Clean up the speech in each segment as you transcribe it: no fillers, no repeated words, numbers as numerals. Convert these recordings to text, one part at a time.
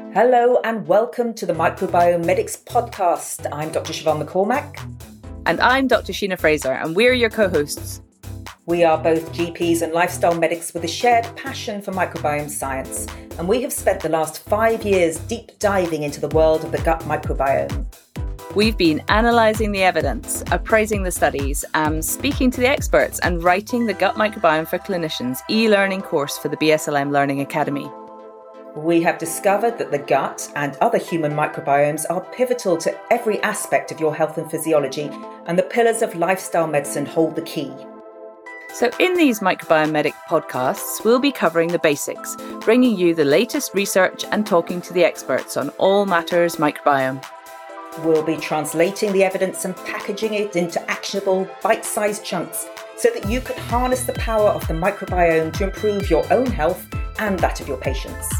Hello and welcome to the Microbiome Medics podcast. I'm Dr. Siobhan McCormack. And I'm Dr. Sheena Fraser, and we're your co-hosts. We are both GPs and lifestyle medics with a shared passion for microbiome science, and we have spent the last 5 years deep diving into the world of the gut microbiome. We've been analysing the evidence, appraising the studies, speaking to the experts, and writing the Gut Microbiome for Clinicians e-learning course for the BSLM Learning Academy. We have discovered that the gut and other human microbiomes are pivotal to every aspect of your health and physiology, and the pillars of lifestyle medicine hold the key. So in these Microbiome Medic podcasts, we'll be covering the basics, bringing you the latest research and talking to the experts on all matters microbiome. We'll be translating the evidence and packaging it into actionable, bite-sized chunks so that you can harness the power of the microbiome to improve your own health and that of your patients.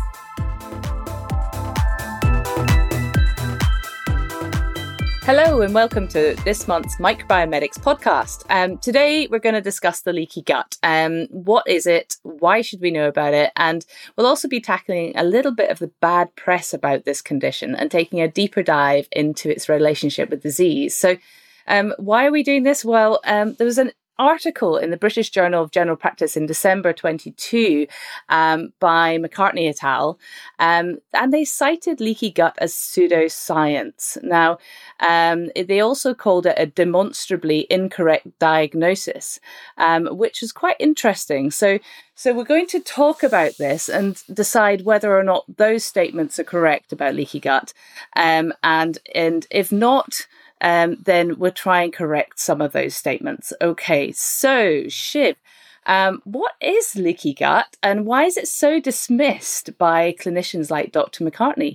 Hello and welcome to this month's Microbiome Medics podcast. Today we're going to discuss the leaky gut. What is it? Why should we know about it? And we'll also be tackling a little bit of the bad press about this condition and taking a deeper dive into its relationship with disease. So why are we doing this? Well, there was an article in the British Journal of General Practice in December 22 by McCartney et al. And they cited leaky gut as pseudoscience. Now, they also called it a demonstrably incorrect diagnosis, which is quite interesting. So we're going to talk about this and decide whether or not those statements are correct about leaky gut. And if not, then we'll try and correct some of those statements. Okay, so Shiv, what is leaky gut and why is it so dismissed by clinicians like Dr. McCartney?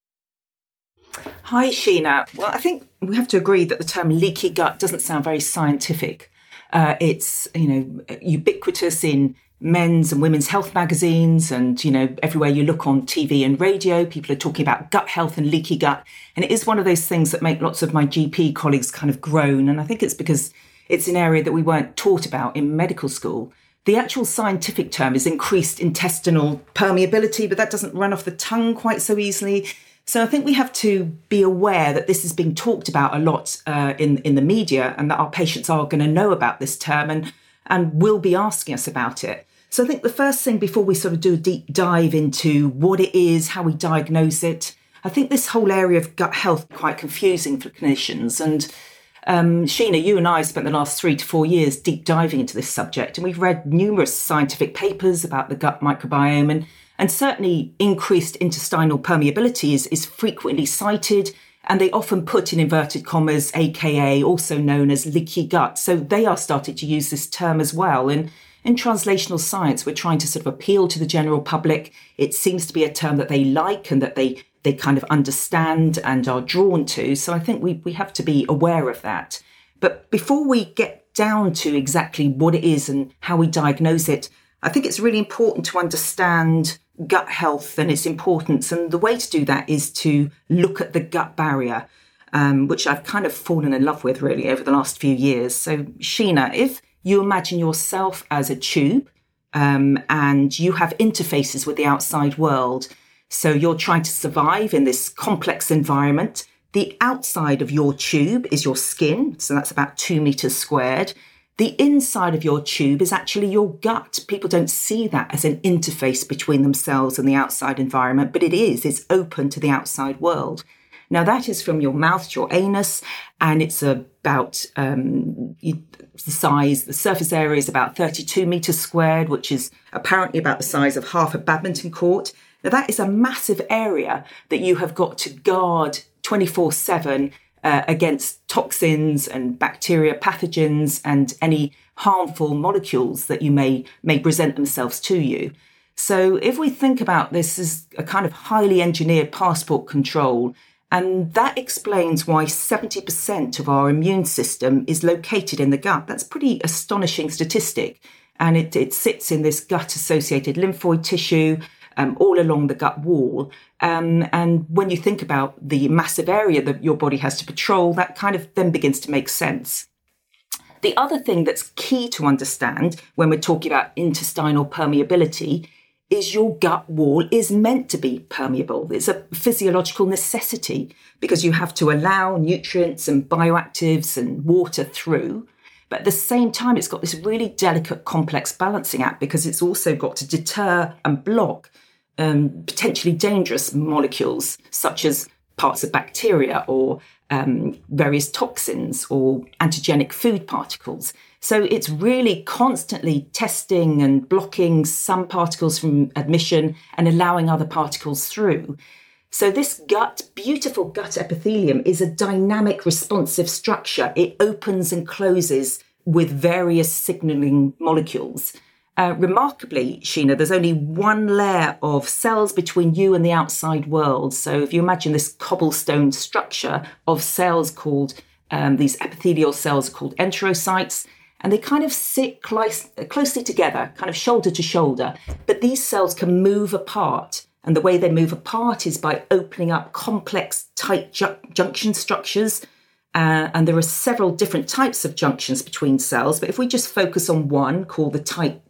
Hi, Sheena. Well, I think we have to agree that the term leaky gut doesn't sound very scientific. It's, ubiquitous in men's and women's health magazines, and everywhere you look on TV and radio, people are talking about gut health and leaky gut, and it is one of those things that make lots of my GP colleagues kind of groan, and I think it's because it's an area that we weren't taught about in medical school. The actual scientific term is increased intestinal permeability, but that doesn't run off the tongue quite so easily. So I think we have to be aware that this is being talked about a lot in the media, and that our patients are going to know about this term and will be asking us about it. So I think the first thing before we sort of do a deep dive into what it is, how we diagnose it, I think this whole area of gut health is quite confusing for clinicians. And Sheena, you and I spent the last 3 to 4 years deep diving into this subject, and we've read numerous scientific papers about the gut microbiome, and certainly increased intestinal permeability is frequently cited, and they often put in inverted commas, aka also known as leaky gut. So they are starting to use this term as well. And in translational science, we're trying to sort of appeal to the general public. It seems to be a term that they like and that they kind of understand and are drawn to. So I think we have to be aware of that. But before we get down to exactly what it is and how we diagnose it, I think it's really important to understand gut health and its importance. And the way to do that is to look at the gut barrier, which I've kind of fallen in love with really over the last few years. So Sheena, if you imagine yourself as a tube, and you have interfaces with the outside world. So you're trying to survive in this complex environment. The outside of your tube is your skin. So that's about 2 meters squared. The inside of your tube is actually your gut. People don't see that as an interface between themselves and the outside environment, but it is. It's open to the outside world. Now, that is from your mouth to your anus, and it's about the surface area is about 32 meters squared, which is apparently about the size of half a badminton court. Now, that is a massive area that you have got to guard 24/7 against toxins and bacteria, pathogens, and any harmful molecules that you may present themselves to you. So if we think about this as a kind of highly engineered passport control, and that explains why 70% of our immune system is located in the gut. That's a pretty astonishing statistic. And it sits in this gut-associated lymphoid tissue all along the gut wall. And when you think about the massive area that your body has to patrol, that kind of then begins to make sense. The other thing that's key to understand when we're talking about intestinal permeability is your gut wall is meant to be permeable. It's a physiological necessity because you have to allow nutrients and bioactives and water through. But at the same time, it's got this really delicate, complex balancing act because it's also got to deter and block potentially dangerous molecules such as parts of bacteria or various toxins or antigenic food particles. So it's really constantly testing and blocking some particles from admission and allowing other particles through. So this beautiful gut epithelium is a dynamic responsive structure. It opens and closes with various signaling molecules. Remarkably, Sheena, there's only one layer of cells between you and the outside world. So if you imagine this cobblestone structure of cells called, these epithelial cells are called enterocytes, and they kind of sit closely together, kind of shoulder to shoulder. But these cells can move apart. And the way they move apart is by opening up complex, tight junction structures. And there are several different types of junctions between cells. But if we just focus on one called the tight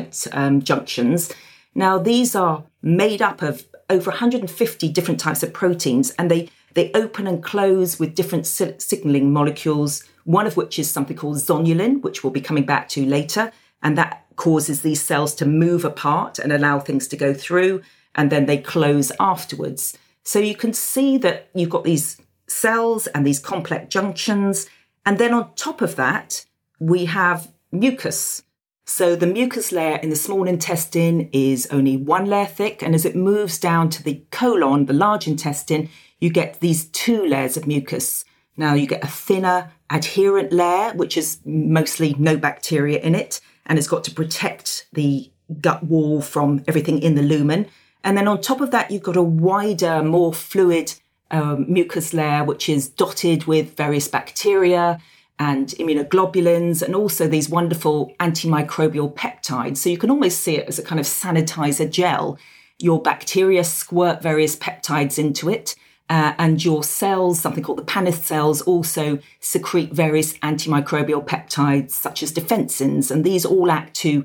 junctions, now these are made up of over 150 different types of proteins, and they open and close with different signaling molecules, one of which is something called zonulin, which we'll be coming back to later. And that causes these cells to move apart and allow things to go through, and then they close afterwards. So you can see that you've got these cells and these complex junctions. And then on top of that, we have mucus. So the mucus layer in the small intestine is only one layer thick. And as it moves down to the colon, the large intestine, you get these two layers of mucus. Now you get a thinner adherent layer, which is mostly no bacteria in it, and it's got to protect the gut wall from everything in the lumen. And then on top of that, you've got a wider, more fluid mucus layer, which is dotted with various bacteria and immunoglobulins, and also these wonderful antimicrobial peptides. So you can almost see it as a kind of sanitizer gel. Your bacteria squirt various peptides into it, and your cells, something called the Paneth cells, also secrete various antimicrobial peptides such as defensins, and these all act to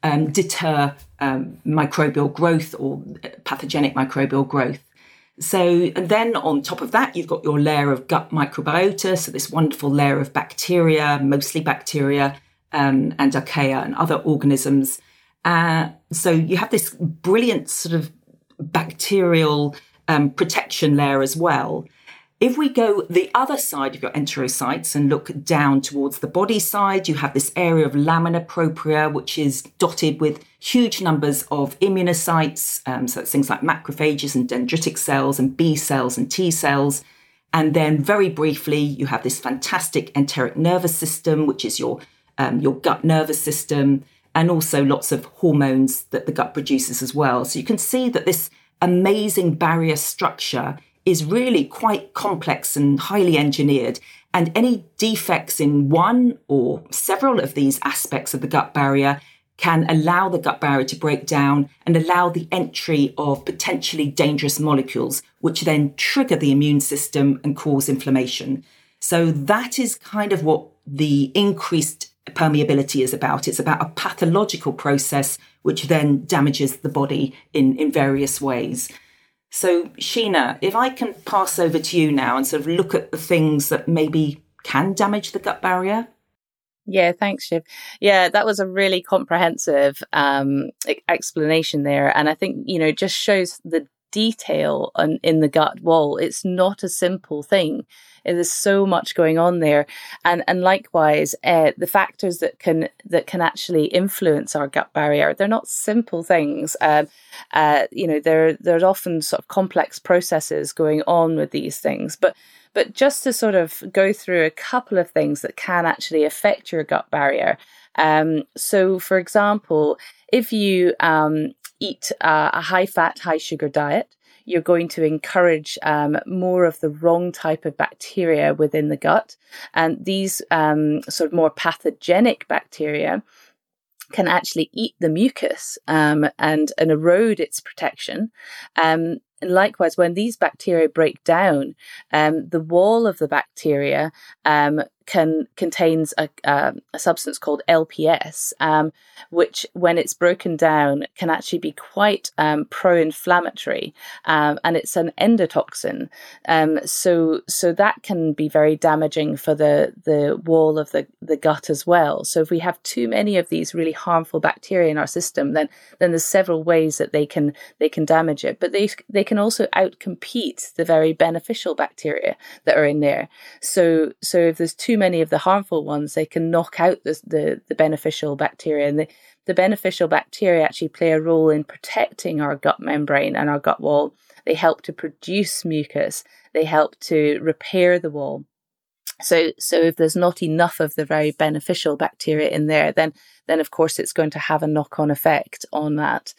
deter microbial growth or pathogenic microbial growth. So, and then on top of that, you've got your layer of gut microbiota, so this wonderful layer of bacteria, mostly bacteria and archaea and other organisms. So you have this brilliant sort of bacterial protection layer as well. If we go the other side of your enterocytes and look down towards the body side, you have this area of lamina propria, which is dotted with huge numbers of immunocytes. So it's things like macrophages and dendritic cells and B cells and T cells. And then very briefly, you have this fantastic enteric nervous system, which is your gut nervous system, and also lots of hormones that the gut produces as well. So you can see that this amazing barrier structure is really quite complex and highly engineered. And any defects in one or several of these aspects of the gut barrier can allow the gut barrier to break down and allow the entry of potentially dangerous molecules, which then trigger the immune system and cause inflammation. So that is kind of what the increased permeability is about. It's about a pathological process which then damages the body in various ways. So, Sheena, if I can pass over to you now and sort of look at the things that maybe can damage the gut barrier. Yeah, thanks, Shiv. Yeah, that was a really comprehensive explanation there. And I think, it just shows the detail in the gut wall. It's not a simple thing. There's so much going on there. And likewise, the factors that can actually influence our gut barrier, they're not simple things. There's often sort of complex processes going on with these things. But just to sort of go through a couple of things that can actually affect your gut barrier. So, for example, if you eat a high-fat, high-sugar diet, you're going to encourage more of the wrong type of bacteria within the gut. And these sort of more pathogenic bacteria can actually eat the mucus and erode its protection. And likewise, when these bacteria break down, the wall of the bacteria can contains a substance called LPS, which, when it's broken down, can actually be quite pro-inflammatory, and it's an endotoxin. So that can be very damaging for the wall of the gut as well. So if we have too many of these really harmful bacteria in our system, then there's several ways that they can damage it. But they can also outcompete the very beneficial bacteria that are in there. So if there's too many of the harmful ones, they can knock out the beneficial bacteria. And the beneficial bacteria actually play a role in protecting our gut membrane and our gut wall. They help to produce mucus. They help to repair the wall. So if there's not enough of the very beneficial bacteria in there, then of course it's going to have a knock-on effect on that.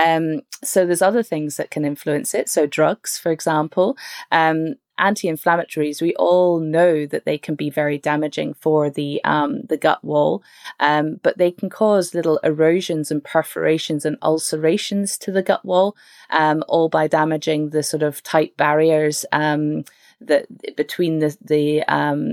So there's other things that can influence it. So drugs, for example, anti-inflammatories, we all know that they can be very damaging for the gut wall, but they can cause little erosions and perforations and ulcerations to the gut wall, all by damaging the sort of tight barriers that between the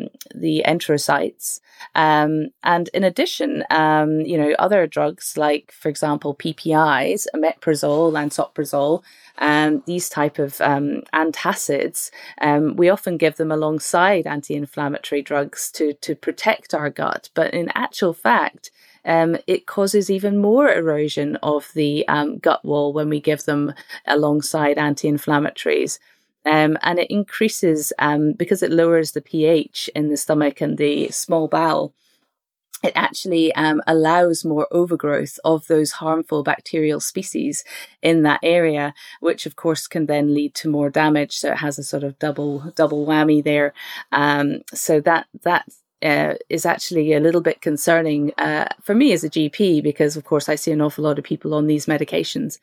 enterocytes. And in addition, other drugs like, for example, PPIs, omeprazole, lansoprazole, these type of antacids, we often give them alongside anti-inflammatory drugs to protect our gut. But in actual fact, it causes even more erosion of the gut wall when we give them alongside anti-inflammatories. And it increases, because it lowers the pH in the stomach and the small bowel, it actually allows more overgrowth of those harmful bacterial species in that area, which of course can then lead to more damage. So it has a sort of double whammy there. So that is actually a little bit concerning for me as a GP, because of course I see an awful lot of people on these medications.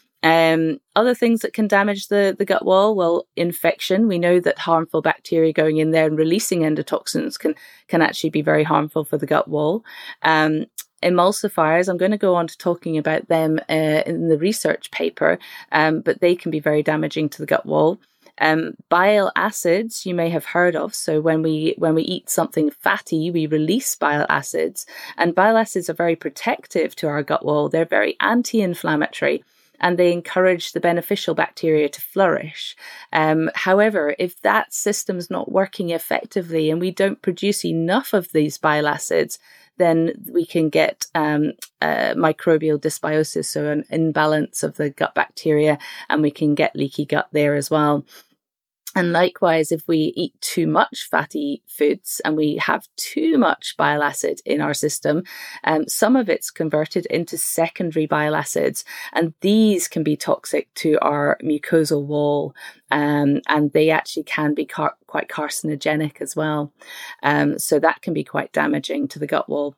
Other things that can damage the gut wall, well, infection. We know that harmful bacteria going in there and releasing endotoxins can actually be very harmful for the gut wall. Emulsifiers, I'm going to go on to talking about them in the research paper, but they can be very damaging to the gut wall. Bile acids, you may have heard of. So when we eat something fatty, we release bile acids, and bile acids are very protective to our gut wall. They're very anti-inflammatory, and they encourage the beneficial bacteria to flourish. However, if that system's not working effectively and we don't produce enough of these bile acids, then we can get microbial dysbiosis, so an imbalance of the gut bacteria, and we can get leaky gut there as well. And likewise, if we eat too much fatty foods and we have too much bile acid in our system, some of it's converted into secondary bile acids, and these can be toxic to our mucosal wall, and they actually can be quite carcinogenic as well. So that can be quite damaging to the gut wall.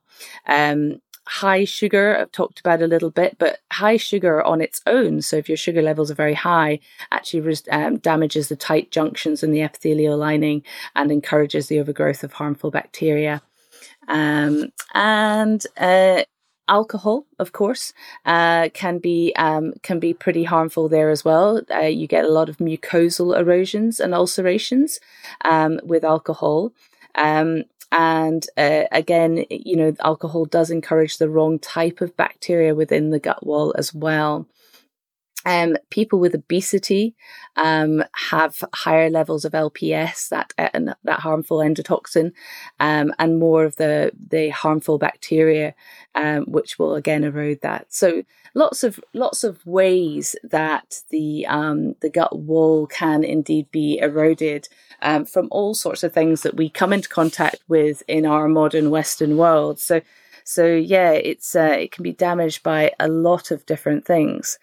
High sugar, I've talked about a little bit, but high sugar on its own, so if your sugar levels are very high, actually damages the tight junctions in the epithelial lining and encourages the overgrowth of harmful bacteria. And alcohol, of course, can be pretty harmful there as well. You get a lot of mucosal erosions and ulcerations with alcohol. And again, alcohol does encourage the wrong type of bacteria within the gut wall as well. People with obesity have higher levels of LPS, that harmful endotoxin, and more of the harmful bacteria, which will again erode that. So lots of ways that the gut wall can indeed be eroded from all sorts of things that we come into contact with in our modern Western world. So yeah, it can be damaged by a lot of different things.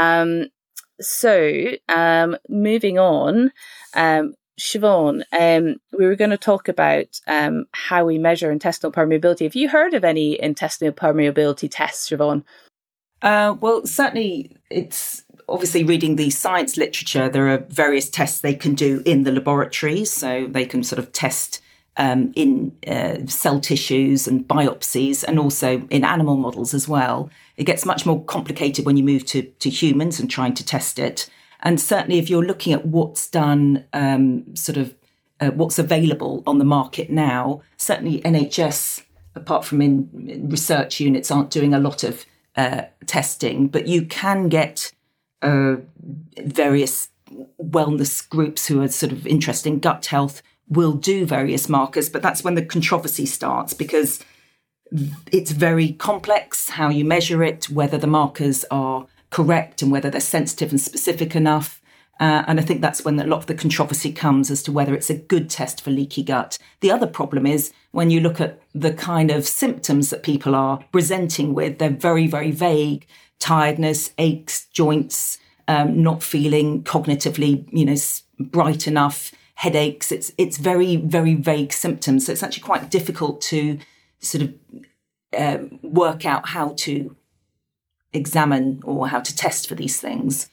Moving on, Siobhan, we were going to talk about how we measure intestinal permeability. Have you heard of any intestinal permeability tests, Siobhan? Well, certainly it's obviously reading the science literature. There are various tests they can do in the laboratories. So they can sort of test in cell tissues and biopsies, and also in animal models as well. It gets much more complicated when you move to humans and trying to test it. And certainly if you're looking at what's done sort of what's available on the market now. Certainly NHS, apart from in research units, aren't doing a lot of testing, but you can get various wellness groups who are sort of interested in gut health will do various markers, but that's when the controversy starts, because it's very complex how you measure it, whether the markers are correct and whether they're sensitive and specific enough. And I think that's when a lot of the controversy comes as to whether it's a good test for leaky gut. The other problem is when you look at the kind of symptoms that people are presenting with, they're very, very vague. Tiredness, aches, joints, not feeling cognitively, bright enough, headaches. It's very, very vague symptoms. So it's actually quite difficult to sort of work out how to examine or how to test for these things.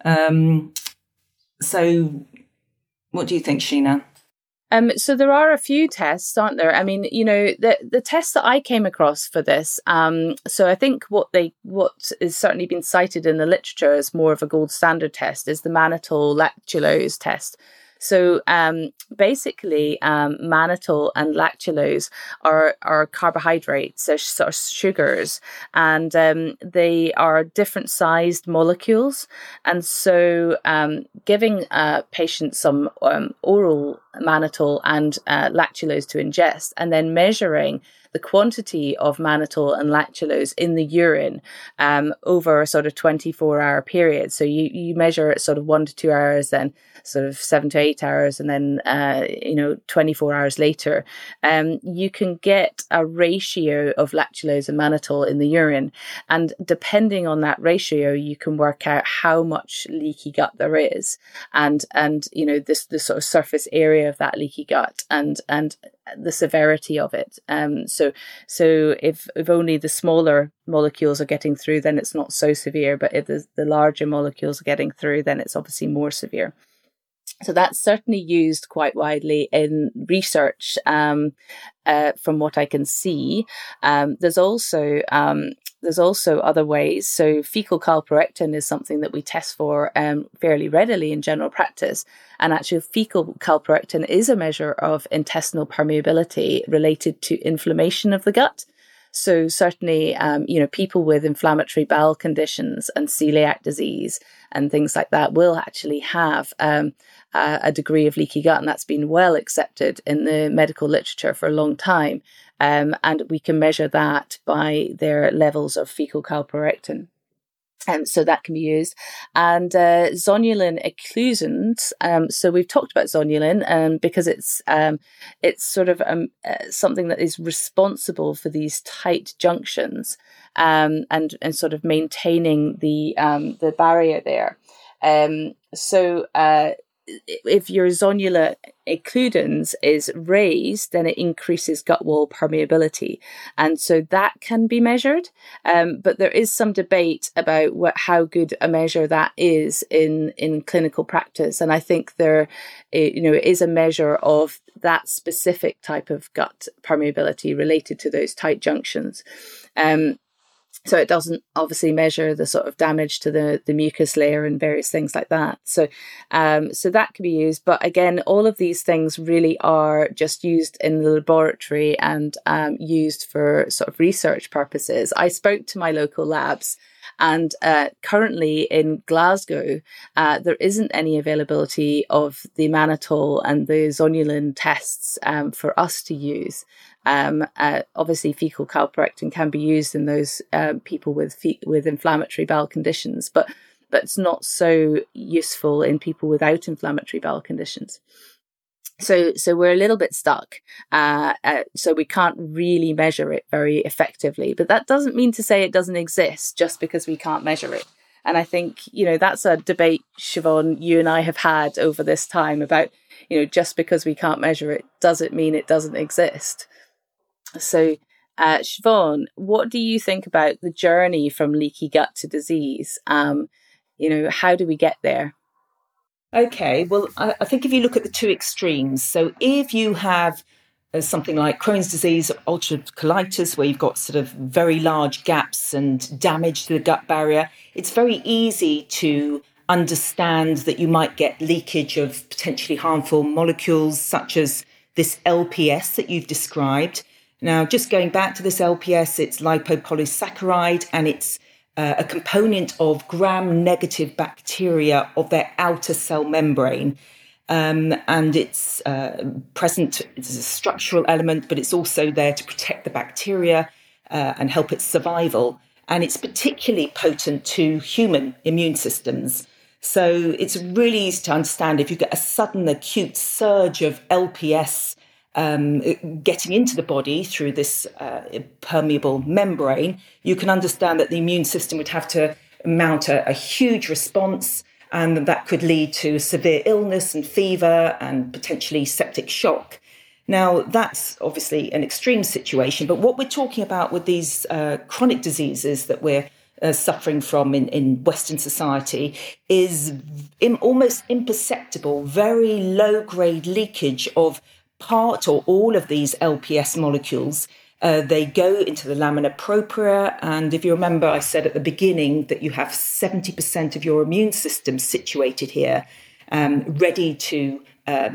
So what do you think, Sheena? So there are a few tests, aren't there? I mean, the tests that I came across for this. So I think what is certainly been cited in the literature as more of a gold standard test is the mannitol lactulose test. So basically, mannitol and lactulose are carbohydrates, they're sort of sugars, and they are different sized molecules. And so giving patients some oral mannitol and lactulose to ingest, and then measuring the quantity of mannitol and lactulose in the urine over a sort of 24-hour period. So you measure it sort of 1 to 2 hours, then sort of 7 to 8 hours, and then 24 hours later, you can get a ratio of lactulose and mannitol in the urine, and depending on that ratio, you can work out how much leaky gut there is, and the sort of surface area of that leaky gut, and the severity of it. So if only the smaller molecules are getting through, then it's not so severe. But if the larger molecules are getting through, then it's obviously more severe. So that's certainly used quite widely in research, from what I can see. There's also other ways. So fecal calprotectin is something that we test for fairly readily in general practice. And actually, fecal calprotectin is a measure of intestinal permeability related to inflammation of the gut. So certainly, people with inflammatory bowel conditions and celiac disease and things like that will actually have a degree of leaky gut, and that's been well accepted in the medical literature for a long time. And we can measure that by their levels of fecal calprotectin. So that can be used. And zonulin occlusins. So we've talked about zonulin because it's sort of something that is responsible for these tight junctions and sort of maintaining the barrier there. So if your zonula occludens is raised, then it increases gut wall permeability. And so that can be measured. But there is some debate about how good a measure that is in clinical practice. And I think there is a measure of that specific type of gut permeability related to those tight junctions. So it doesn't obviously measure the sort of damage to the mucus layer and various things like that. So that can be used. But again, all of these things really are just used in the laboratory and used for sort of research purposes. I spoke to my local labs, and currently in Glasgow, there isn't any availability of the mannitol and the zonulin tests for us to use. Obviously, fecal calprotectin can be used in those people with inflammatory bowel conditions, but it's not so useful in people without inflammatory bowel conditions. So we're a little bit stuck. So we can't really measure it very effectively. But that doesn't mean to say it doesn't exist just because we can't measure it. And I think, that's a debate, Siobhan, you and I have had over this time about, just because we can't measure it, does it mean it doesn't exist? So, Siobhan, what do you think about the journey from leaky gut to disease? How do we get there? Okay, well, I think if you look at the two extremes, so if you have something like Crohn's disease or ulcerative colitis, where you've got sort of very large gaps and damage to the gut barrier, it's very easy to understand that you might get leakage of potentially harmful molecules such as this LPS that you've described. Now, just going back to this LPS, it's lipopolysaccharide, and it's a component of gram-negative bacteria of their outer cell membrane. And it's present, it's a structural element, but it's also there to protect the bacteria and help its survival. And it's particularly potent to human immune systems. So it's really easy to understand if you get a sudden acute surge of LPS getting into the body through this permeable membrane, you can understand that the immune system would have to mount a huge response, and that could lead to severe illness and fever and potentially septic shock. Now, that's obviously an extreme situation, but what we're talking about with these chronic diseases that we're suffering from in Western society is almost imperceptible, very low-grade leakage of part or all of these LPS molecules. They go into the lamina propria, and if you remember, I said at the beginning that you have 70% of your immune system situated here, ready to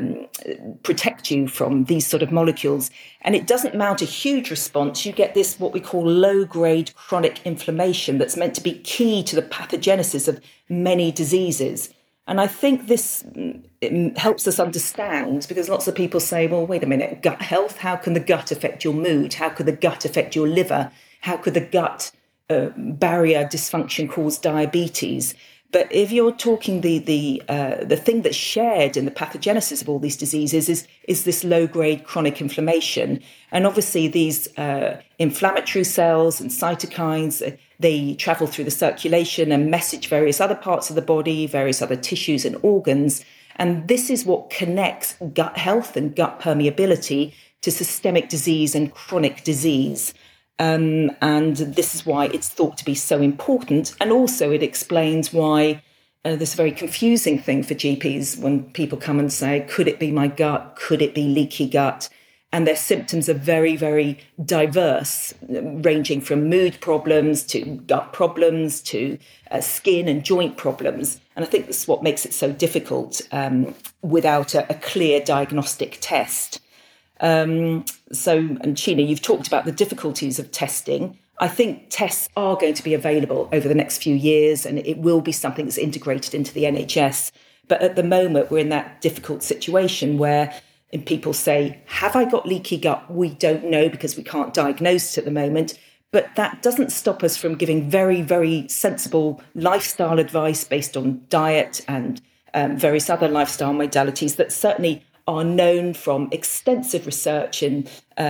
protect you from these sort of molecules. And it doesn't mount a huge response. You get this, what we call low-grade chronic inflammation that's meant to be key to the pathogenesis of many diseases. And I think this helps us understand, because lots of people say, well, wait a minute, gut health, how can the gut affect your mood? How could the gut affect your liver? How could the gut barrier dysfunction cause diabetes? But if you're talking the thing that's shared in the pathogenesis of all these diseases is this low-grade chronic inflammation. And obviously these inflammatory cells and cytokines, they travel through the circulation and message various other parts of the body, various other tissues and organs. And this is what connects gut health and gut permeability to systemic disease and chronic disease. And this is why it's thought to be so important. And also it explains why this very confusing thing for GPs when people come and say, could it be my gut? Could it be leaky gut? And their symptoms are very, very diverse, ranging from mood problems to gut problems to skin and joint problems. And I think this is what makes it so difficult without a clear diagnostic test. And Sheena, you've talked about the difficulties of testing. I think tests are going to be available over the next few years, and it will be something that's integrated into the NHS. But at the moment, we're in that difficult situation where people say, have I got leaky gut? We don't know because we can't diagnose it at the moment. But that doesn't stop us from giving very, very sensible lifestyle advice based on diet and various other lifestyle modalities that certainly are known from extensive research in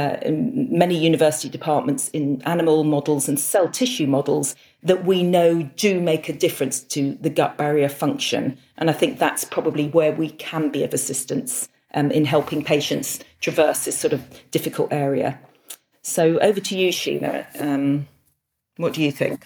many university departments in animal models and cell tissue models that we know do make a difference to the gut barrier function. And I think that's probably where we can be of assistance in helping patients traverse this sort of difficult area. So over to you, Sheena. What do you think?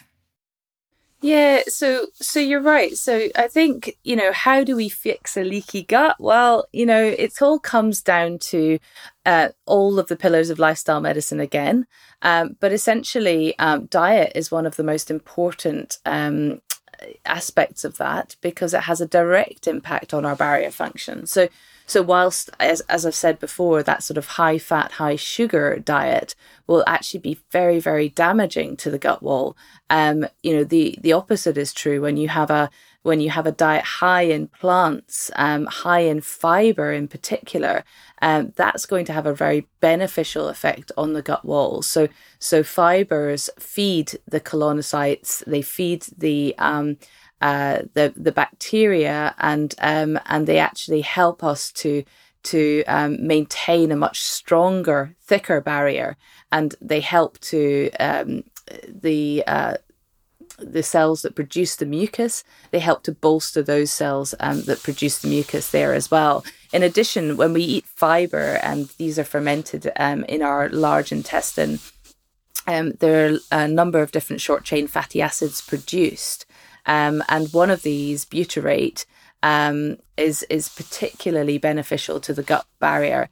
Yeah, so you're right. So I think, how do we fix a leaky gut? Well, it all comes down to all of the pillars of lifestyle medicine again. But essentially, diet is one of the most important aspects of that because it has a direct impact on our barrier function. So whilst, as I've said before, that sort of high fat, high sugar diet will actually be very, very damaging to the gut wall. The opposite is true when you have a diet high in plants, high in fiber in particular. That's going to have a very beneficial effect on the gut wall. So fibers feed the colonocytes, they feed the bacteria, and they actually help us to maintain a much stronger, thicker barrier, and they help to the cells that produce the mucus. They help to bolster those cells that produce the mucus there as well. In addition, when we eat fiber, and these are fermented in our large intestine, there are a number of different short chain fatty acids produced. And one of these, butyrate, is particularly beneficial to the gut barrier.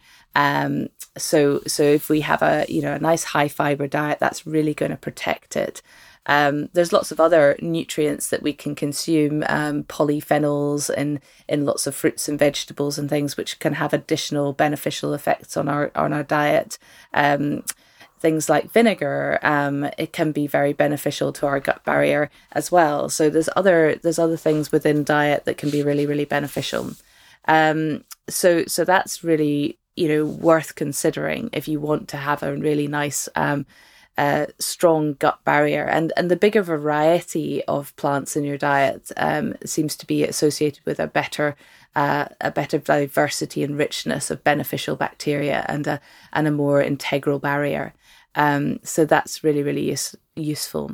So if we have a nice high fiber diet, that's really going to protect it. There's lots of other nutrients that we can consume, polyphenols in lots of fruits and vegetables and things, which can have additional beneficial effects on our diet. Things like vinegar, it can be very beneficial to our gut barrier as well. So there's other things within diet that can be really, really beneficial. So that's really, worth considering if you want to have a really nice, strong gut barrier. And the bigger variety of plants in your diet seems to be associated with a better diversity and richness of beneficial bacteria and a more integral barrier. So that's really, really useful.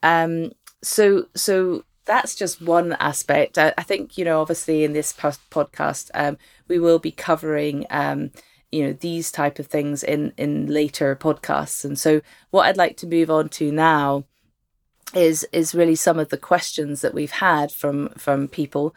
So that's just one aspect. I think, obviously in this podcast, we will be covering, these type of things in later podcasts. And so what I'd like to move on to now is really some of the questions that we've had from people.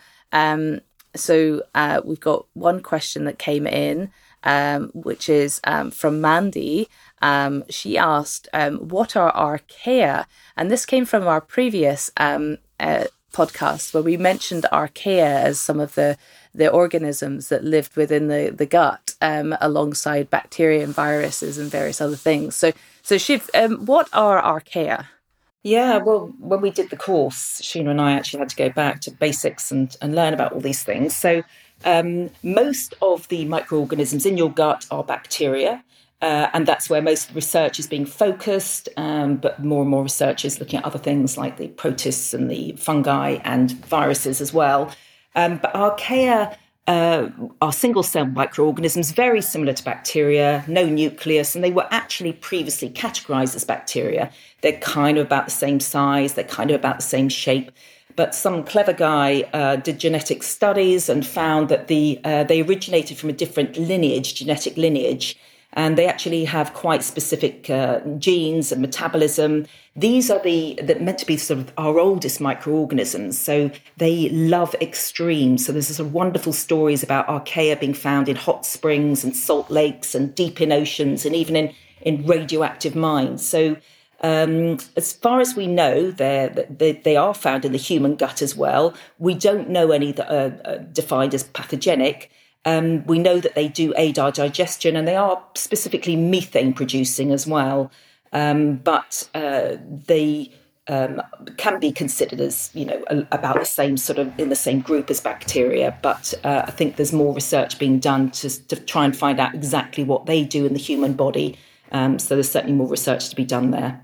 So we've got one question that came in, which is from Mandy. She asked, what are archaea? And this came from our previous podcast where we mentioned archaea as some of the organisms that lived within the gut, alongside bacteria and viruses and various other things. So Shiv, what are archaea? Yeah, well, when we did the course, Sheena and I actually had to go back to basics and learn about all these things. So most of the microorganisms in your gut are bacteria, and that's where most research is being focused, but more and more research is looking at other things like the protists and the fungi and viruses as well. But archaea are single-cell microorganisms, very similar to bacteria, no nucleus, and they were actually previously categorized as bacteria. They're kind of about the same size, they're kind of about the same shape. But some clever guy did genetic studies and found that they originated from a different genetic lineage, and they actually have quite specific genes and metabolism. These are meant to be sort of our oldest microorganisms, so they love extremes. So there's some wonderful stories about archaea being found in hot springs and salt lakes and deep in oceans and even in radioactive mines. So as far as we know, they are found in the human gut as well. We don't know any that are defined as pathogenic. We know that they do aid our digestion, and they are specifically methane producing as well. But they can be considered as, about the same sort of in the same group as bacteria. But I think there's more research being done to try and find out exactly what they do in the human body. So there's certainly more research to be done there.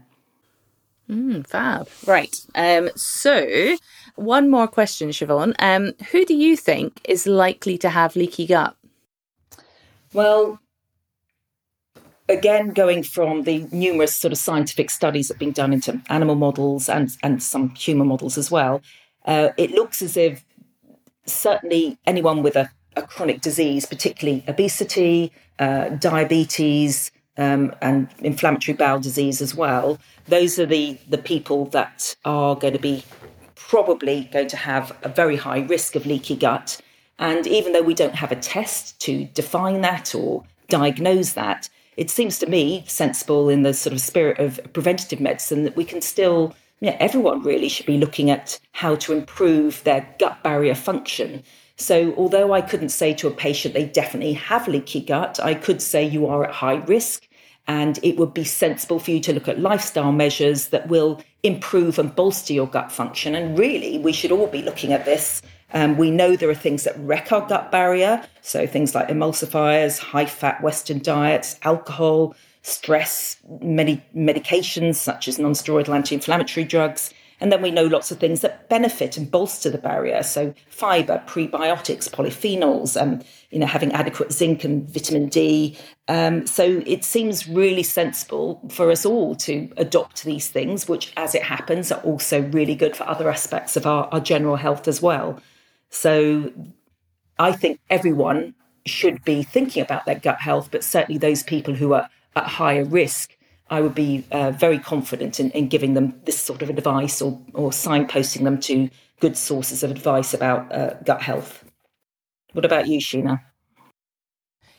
Fab. Right. So one more question, Siobhan. Who do you think is likely to have leaky gut? Well, again, going from the numerous sort of scientific studies that have been done into animal models and some human models as well, it looks as if certainly anyone with a chronic disease, particularly obesity, diabetes, and inflammatory bowel disease as well, those are the people that are going to be probably going to have a very high risk of leaky gut. And even though we don't have a test to define that or diagnose that, it seems to me sensible in the sort of spirit of preventative medicine that we can still, everyone really should be looking at how to improve their gut barrier function. So although I couldn't say to a patient they definitely have leaky gut, I could say you are at high risk, and it would be sensible for you to look at lifestyle measures that will improve and bolster your gut function. And really, we should all be looking at this. We know there are things that wreck our gut barrier, so things like emulsifiers, high-fat Western diets, alcohol, stress, many medications such as non-steroidal anti-inflammatory drugs. And then we know lots of things that benefit and bolster the barrier. So fibre, prebiotics, polyphenols, having adequate zinc and vitamin D. So it seems really sensible for us all to adopt these things, which, as it happens, are also really good for other aspects of our general health as well. So I think everyone should be thinking about their gut health, but certainly those people who are at higher risk, I would be very confident in giving them this sort of advice or signposting them to good sources of advice about gut health. What about you, Sheena?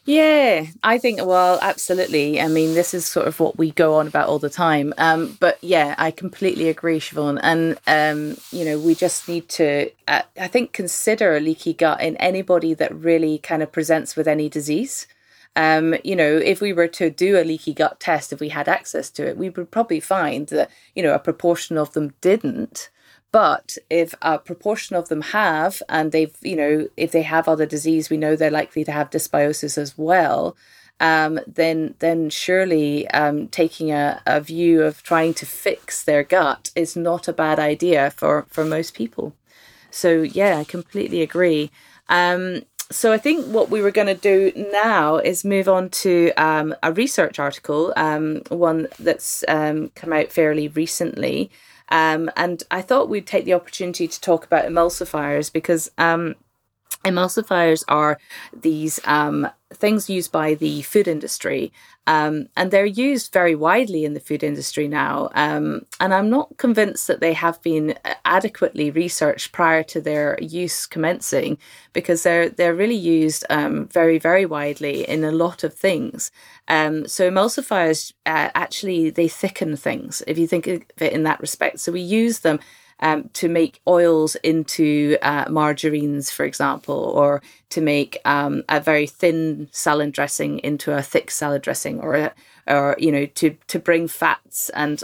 Yeah, I think, well, absolutely. I mean, this is sort of what we go on about all the time. But yeah, I completely agree, Siobhan. And, we just need to, I think, consider leaky gut in anybody that really kind of presents with any disease. If we were to do a leaky gut test, if we had access to it, we would probably find that, a proportion of them didn't. But if a proportion of them have, and they've, if they have other disease, we know they're likely to have dysbiosis as well. Then surely taking a view of trying to fix their gut is not a bad idea for most people. So yeah, I completely agree. So I think what we were going to do now is move on to a research article, one that's come out fairly recently. And I thought we'd take the opportunity to talk about emulsifiers because emulsifiers are these things used by the food industry, and they're used very widely in the food industry now. And I'm not convinced that they have been adequately researched prior to their use commencing, because they're really used very, very widely in a lot of things. So emulsifiers actually, they thicken things, if you think of it in that respect. So we use them to make oils into margarines, for example, or to make a very thin salad dressing into a thick salad dressing, or to bring fats and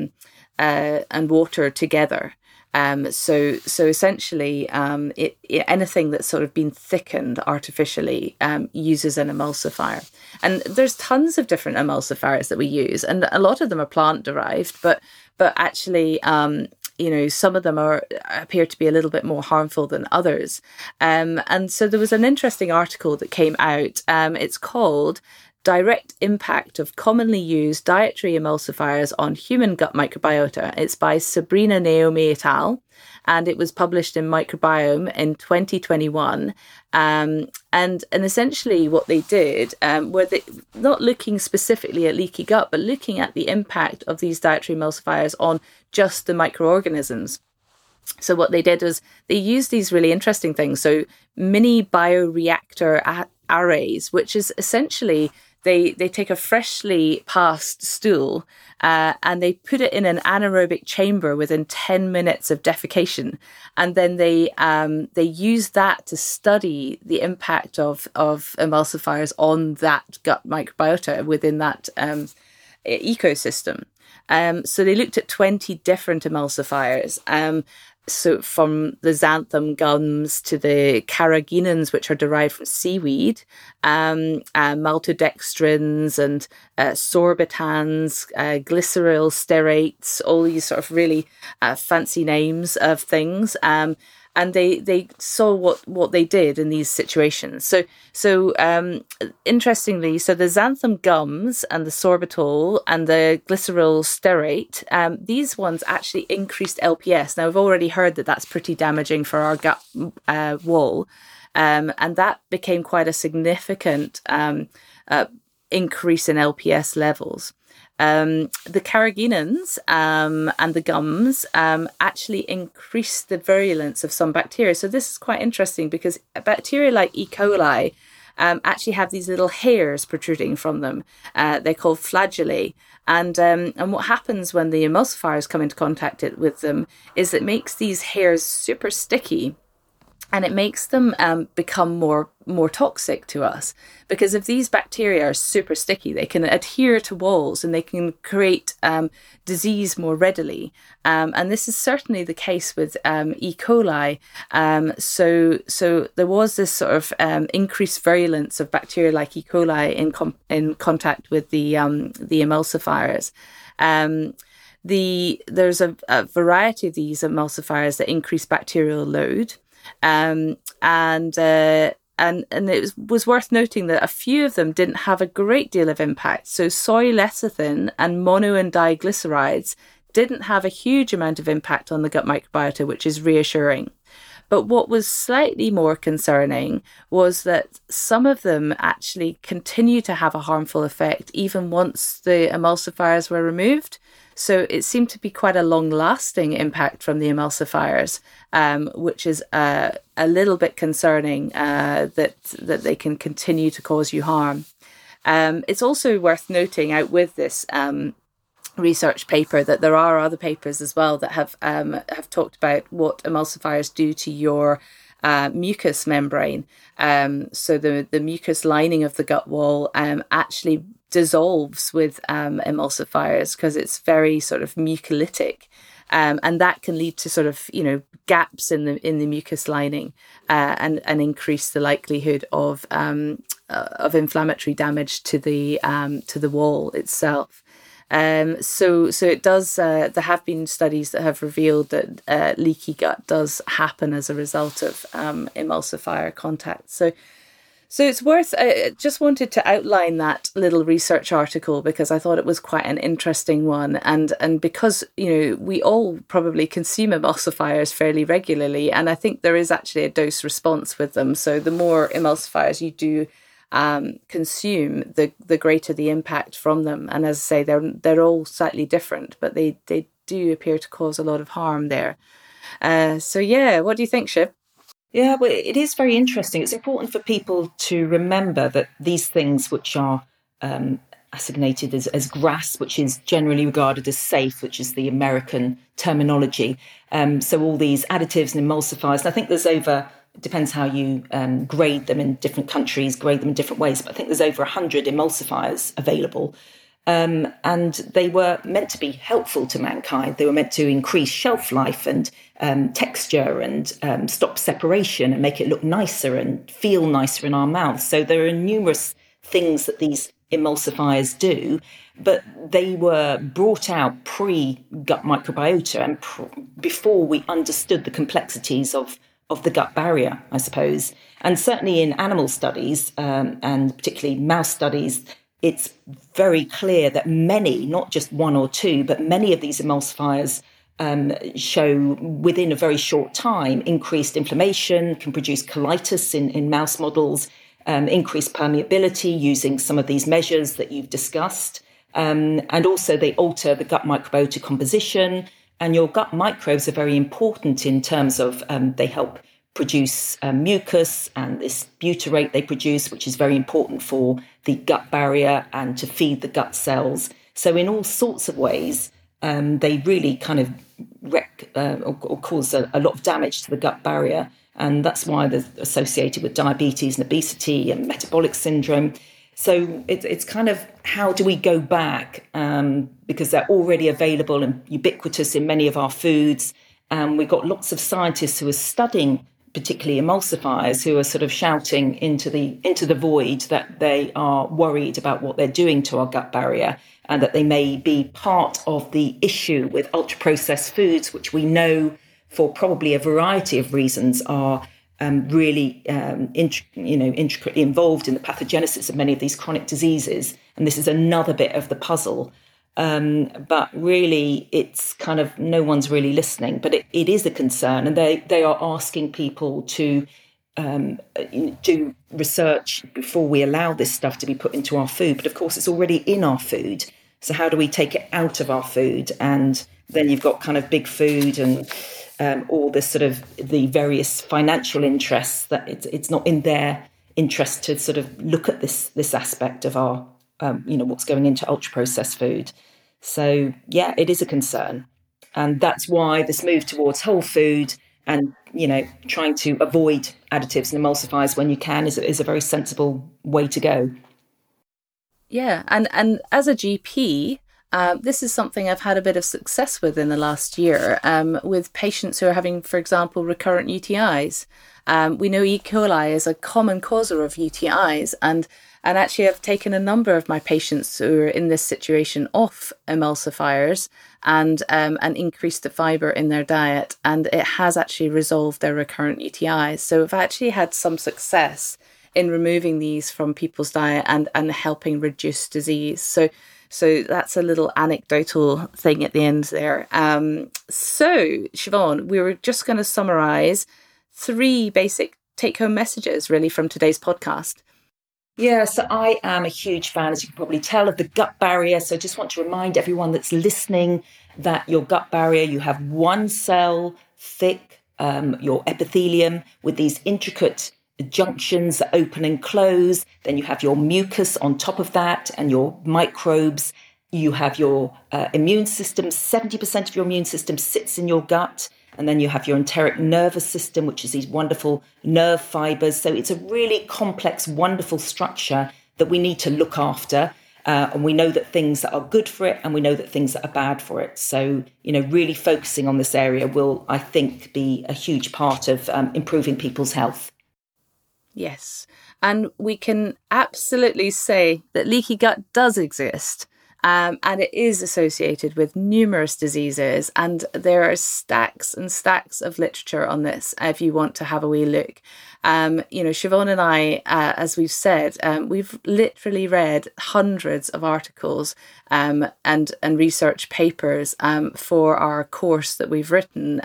water together. So essentially, anything that's sort of been thickened artificially uses an emulsifier. And there's tons of different emulsifiers that we use, and a lot of them are plant derived, but actually, some of them appear to be a little bit more harmful than others. And so there was an interesting article that came out. It's called Direct Impact of Commonly Used Dietary Emulsifiers on Human Gut Microbiota. It's by Sabrina Naomi et al., and it was published in Microbiome in 2021. And essentially what they did were not looking specifically at leaky gut, but looking at the impact of these dietary emulsifiers on just the microorganisms. So what they did was they used these really interesting things. So mini bioreactor arrays, which is essentially they take a freshly passed stool and they put it in an anaerobic chamber within 10 minutes of defecation. And then they use that to study the impact of emulsifiers on that gut microbiota within that ecosystem. So they looked at 20 different emulsifiers. So from the xanthan gums to the carrageenans, which are derived from seaweed, maltodextrins and sorbitans, glyceryl sterates, all these sort of really fancy names of things. And they saw what they did in these situations. So interestingly, so the xanthan gums and the sorbitol and the glyceryl sterate, these ones actually increased LPS. Now, I've already heard that that's pretty damaging for our gut wall. And that became quite a significant increase in LPS levels. The carrageenans and the gums actually increase the virulence of some bacteria. So this is quite interesting because bacteria like E. coli actually have these little hairs protruding from them. They're called flagellae. And what happens when the emulsifiers come into contact with them is it makes these hairs super sticky. And it makes them become more toxic to us, because if these bacteria are super sticky, they can adhere to walls and they can create disease more readily. And this is certainly the case with E. coli. So there was this sort of increased virulence of bacteria like E. coli in contact with the emulsifiers. There's a variety of these emulsifiers that increase bacterial load. And it was worth noting that a few of them didn't have a great deal of impact. So soy lecithin and mono and diglycerides didn't have a huge amount of impact on the gut microbiota, which is reassuring. But what was slightly more concerning was that some of them actually continue to have a harmful effect even once the emulsifiers were removed. So it seemed to be quite a long-lasting impact from the emulsifiers, which is a little bit concerning that they can continue to cause you harm. It's also worth noting out with this research paper that there are other papers as well that have talked about what emulsifiers do to your mucous membrane. So the mucous lining of the gut wall actually dissolves with emulsifiers because it's very sort of mucolytic. And that can lead to sort of, gaps in the mucous lining and increase the likelihood of inflammatory damage to the wall itself. So it does. There have been studies that have revealed that leaky gut does happen as a result of emulsifier contact. So it's worth. Just wanted to outline that little research article because I thought it was quite an interesting one, and because we all probably consume emulsifiers fairly regularly, and I think there is actually a dose response with them. So the more emulsifiers you do consume, the greater the impact from them. And as I say, they're all slightly different, but they do appear to cause a lot of harm there. So yeah, what do you think, Shiv? Yeah, well, it is very interesting. It's important for people to remember that these things which are assignated as GRAS, which is generally regarded as safe, which is the American terminology. So all these additives and emulsifiers, and I think there's over, it depends how you grade them in different countries, grade them in different ways, but I think there's over 100 emulsifiers available. And they were meant to be helpful to mankind. They were meant to increase shelf life and texture and stop separation and make it look nicer and feel nicer in our mouths. So there are numerous things that these emulsifiers do, but they were brought out pre-gut microbiota and before we understood the complexities of the gut barrier, I suppose. And certainly in animal studies, and particularly mouse studies, it's very clear that many, not just one or two, but many of these emulsifiers show within a very short time increased inflammation, can produce colitis in mouse models, increased permeability using some of these measures that you've discussed. And also they alter the gut microbiota composition. And your gut microbes are very important in terms of they help produce mucus and this butyrate they produce, which is very important for the gut barrier and to feed the gut cells. So in all sorts of ways, they really kind of wreck or cause a lot of damage to the gut barrier. And that's why they're associated with diabetes and obesity and metabolic syndrome. So it's kind of, how do we go back? Because they're already available and ubiquitous in many of our foods. And we've got lots of scientists who are studying particularly emulsifiers, who are sort of shouting into the void that they are worried about what they're doing to our gut barrier and that they may be part of the issue with ultra-processed foods, which we know for probably a variety of reasons are really intricately involved in the pathogenesis of many of these chronic diseases. And this is another bit of the puzzle. But really, it's kind of no one's really listening. But it is a concern, and they are asking people to do research before we allow this stuff to be put into our food. But of course, it's already in our food. So how do we take it out of our food? And then you've got kind of big food and all this sort of the various financial interests that it's not in their interest to sort of look at this aspect of our what's going into ultra-processed food. So, yeah, it is a concern. And that's why this move towards whole food and, trying to avoid additives and emulsifiers when you can is a very sensible way to go. Yeah, and as a GP, this is something I've had a bit of success with in the last year with patients who are having, for example, recurrent UTIs. We know E. coli is a common causer of UTIs, and actually I've taken a number of my patients who are in this situation off emulsifiers and increased the fibre in their diet, and it has actually resolved their recurrent UTIs. So I've actually had some success in removing these from people's diet and helping reduce disease. So that's a little anecdotal thing at the end there. So Siobhan, we were just going to summarise 3 basic take-home messages really from today's podcast. Yeah, so I am a huge fan, as you can probably tell, of the gut barrier. So I just want to remind everyone that's listening that your gut barrier, you have one cell thick, your epithelium with these intricate junctions that open and close. Then you have your mucus on top of that and your microbes. You have your immune system. 70% of your immune system sits in your gut. And then you have your enteric nervous system, which is these wonderful nerve fibers. So it's a really complex, wonderful structure that we need to look after. And we know that things that are good for it and we know that things that are bad for it. So, really focusing on this area will, I think, be a huge part of improving people's health. Yes. And we can absolutely say that leaky gut does exist. And it is associated with numerous diseases. And there are stacks and stacks of literature on this if you want to have a wee look. Siobhan and I, as we've said, we've literally read hundreds of articles and research papers for our course that we've written.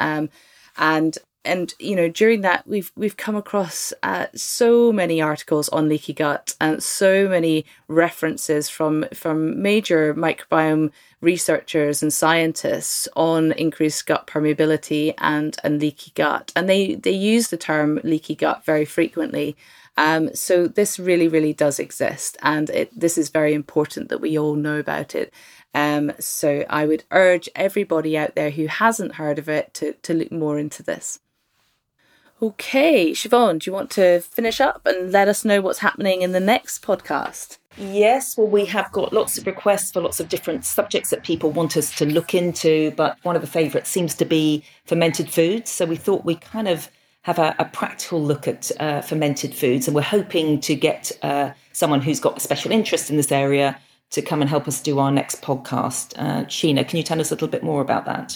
And during that, we've come across so many articles on leaky gut and so many references from major microbiome researchers and scientists on increased gut permeability and leaky gut. And they use the term leaky gut very frequently. So this really, really does exist. And this is very important that we all know about it. So I would urge everybody out there who hasn't heard of it to look more into this. Okay, Siobhan, do you want to finish up and let us know what's happening in the next podcast? Yes, well, we have got lots of requests for lots of different subjects that people want us to look into, but one of the favourites seems to be fermented foods. So we thought we kind of have a practical look at fermented foods, and we're hoping to get someone who's got a special interest in this area to come and help us do our next podcast. Sheena, can you tell us a little bit more about that?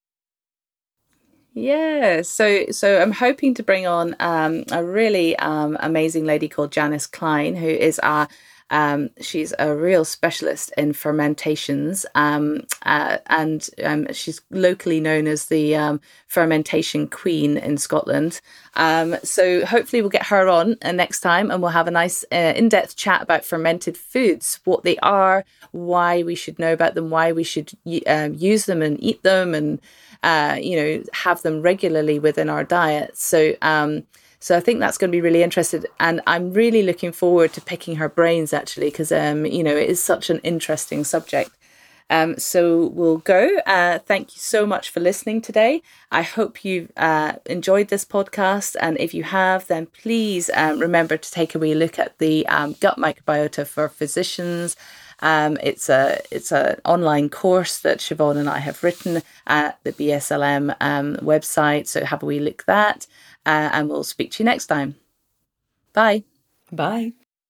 Yeah, so I'm hoping to bring on a really amazing lady called Janice Klein, who is she's a real specialist in fermentations, and she's locally known as the fermentation queen in Scotland. So hopefully we'll get her on next time, and we'll have a nice in-depth chat about fermented foods, what they are, why we should know about them, why we should use them and eat them, and have them regularly within our diet. So I think that's going to be really interesting. And I'm really looking forward to picking her brains, actually, because, it is such an interesting subject. So we'll go. Thank you so much for listening today. I hope you've enjoyed this podcast. And if you have, then please remember to take a wee look at the Gut Microbiota for Physicians. It's an online course that Siobhan and I have written at the BSLM website. So have a wee look at that, and we'll speak to you next time. Bye. Bye.